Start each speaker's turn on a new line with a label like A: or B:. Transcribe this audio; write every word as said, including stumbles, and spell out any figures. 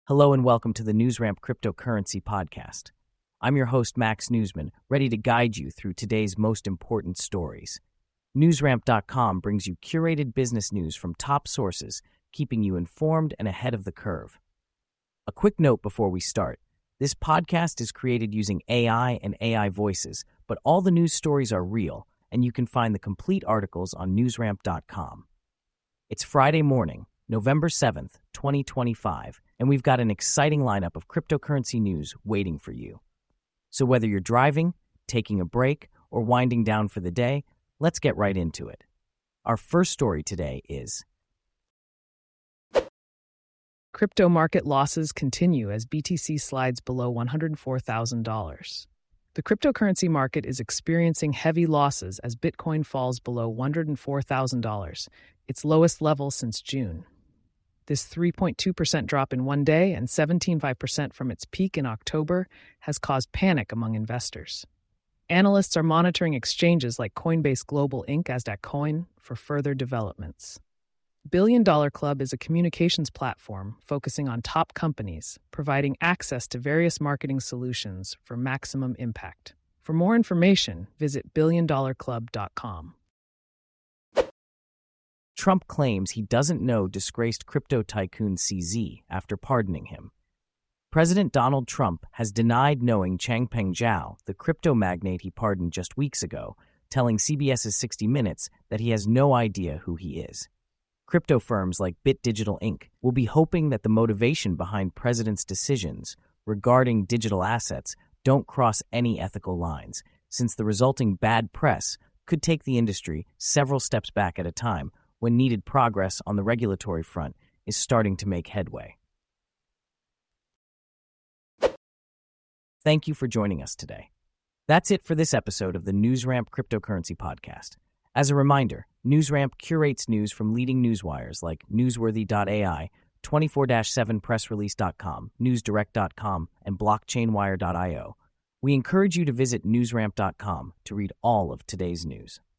A: Hello and welcome to the NewsRamp Cryptocurrency Podcast. I'm your host, Max Newsman, ready to guide you through today's most important stories. NewsRamp dot com brings you curated business news from top sources, keeping you informed and ahead of the curve. A quick note before we start. This podcast is created using A I and A I voices, but all the news stories are real, and you can find the complete articles on NewsRamp dot com. It's Friday morning, November seventh, twenty twenty-five, and we've got an exciting lineup of cryptocurrency news waiting for you. So whether you're driving, taking a break, or winding down for the day, let's get right into it. Our first story today is
B: Crypto market losses continue as B T C slides below one hundred four thousand dollars. The cryptocurrency market is experiencing heavy losses as Bitcoin falls below one hundred four thousand dollars, its lowest level since June. This three point two percent drop in one day and seventeen point five percent from its peak in October has caused panic among investors. Analysts are monitoring exchanges like Coinbase Global Incorporated as Coin for further developments. Billion Dollar Club is a communications platform focusing on top companies, providing access to various marketing solutions for maximum impact. For more information, visit billion dollar club dot com.
A: Trump claims he doesn't know disgraced crypto tycoon C Z after pardoning him. President Donald Trump has denied knowing Changpeng Zhao, the crypto magnate he pardoned just weeks ago, telling C B S's sixty minutes that he has no idea who he is. Crypto firms like Bit Digital Incorporated will be hoping that the motivation behind president's decisions regarding digital assets don't cross any ethical lines, since the resulting bad press could take the industry several steps back at a time when needed progress on the regulatory front is starting to make headway. Thank you for joining us today. That's it for this episode of the NewsRamp Cryptocurrency Podcast. As a reminder, NewsRamp curates news from leading newswires like newsworthy dot A I, twenty-four seven press release dot com, newsdirect dot com, and blockchain wire dot io. We encourage you to visit newsramp dot com to read all of today's news.